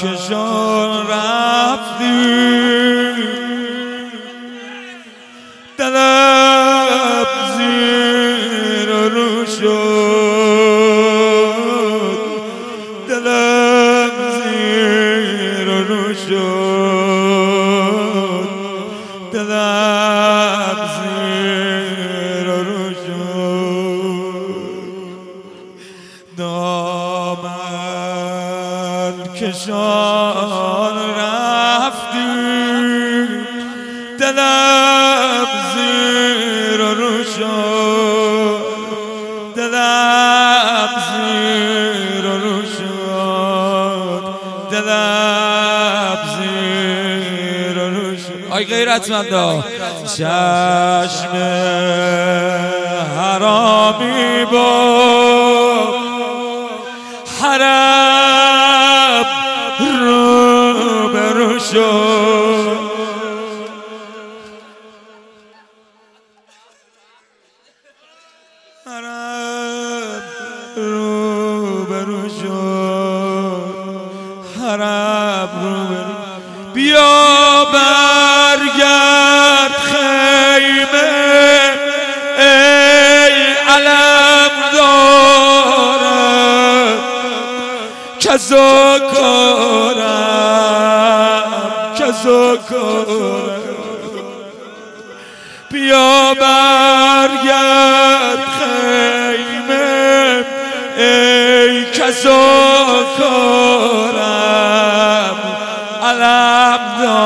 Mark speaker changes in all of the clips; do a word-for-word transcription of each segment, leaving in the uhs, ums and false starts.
Speaker 1: کشان رفتی دلم زیر رو شد، دلم زیر رو شد، دلم زیر رو شد. دامن کشان رفتی دلم زیر رو شد، دلم زیر رو شد، دلم زیر رو شد. آی غیرتمندا چشم حرامی با حرم رو برو شد، حرم رو برو شد، حرم رو برو. بیا برگرد خیمه ای علم دارم کزا کارم، کزا کارم. بیا برگرد خیمه ای کزا کارم، علم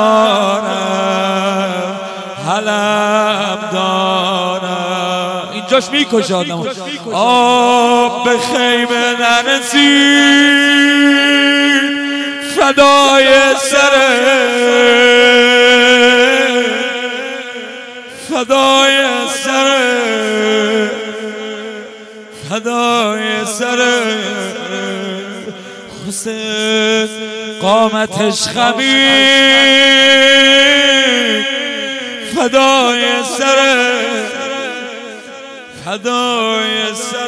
Speaker 1: دارم، علم دارم. اینجاش میکشه آدمو. آب به خیمه نرسید فدای سره، فدای سره، فدای سره. حسین قامتش خمید فدای سره، فدای سره.